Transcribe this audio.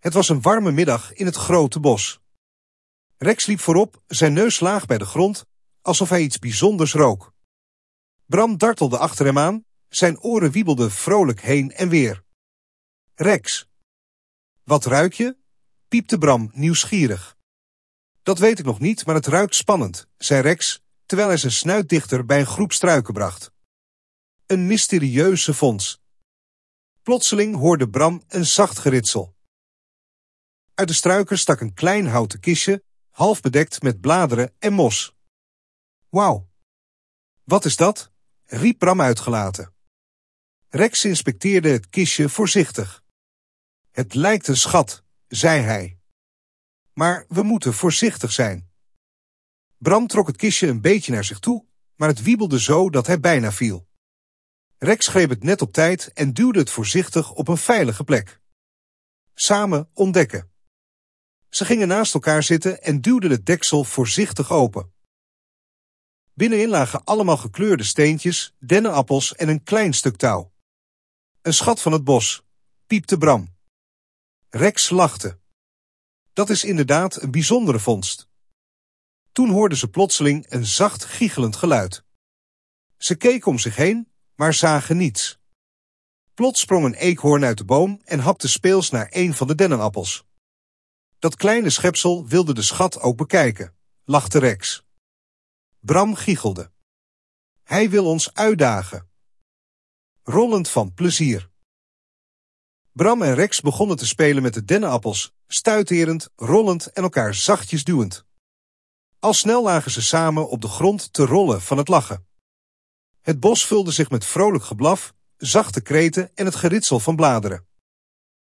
Het was een warme middag in het grote bos. Rex liep voorop, zijn neus laag bij de grond, alsof hij iets bijzonders rook. Bram dartelde achter hem aan, zijn oren wiebelden vrolijk heen en weer. Rex. Wat ruik je? Piepte Bram nieuwsgierig. Dat weet ik nog niet, maar het ruikt spannend, zei Rex, terwijl hij zijn snuit dichter bij een groep struiken bracht. Een mysterieuze vondst. Plotseling hoorde Bram een zacht geritsel. Uit de struiken stak een klein houten kistje, half bedekt met bladeren en mos. Wauw! Wat is dat? Riep Bram uitgelaten. Rex inspecteerde het kistje voorzichtig. Het lijkt een schat, zei hij. Maar we moeten voorzichtig zijn. Bram trok het kistje een beetje naar zich toe, maar het wiebelde zo dat hij bijna viel. Rex greep het net op tijd en duwde het voorzichtig op een veilige plek. Samen ontdekken. Ze gingen naast elkaar zitten en duwden het deksel voorzichtig open. Binnenin lagen allemaal gekleurde steentjes, dennenappels en een klein stuk touw. Een schat van het bos, piepte Bram. Rex lachte. Dat is inderdaad een bijzondere vondst. Toen hoorden ze plotseling een zacht giechelend geluid. Ze keken om zich heen, maar zagen niets. Plots sprong een eekhoorn uit de boom en hapte speels naar een van de dennenappels. Dat kleine schepsel wilde de schat ook bekijken, lachte Rex. Bram giechelde. Hij wil ons uitdagen. Rollend van plezier. Bram en Rex begonnen te spelen met de dennenappels, stuiterend, rollend en elkaar zachtjes duwend. Al snel lagen ze samen op de grond te rollen van het lachen. Het bos vulde zich met vrolijk geblaf, zachte kreten en het geritsel van bladeren.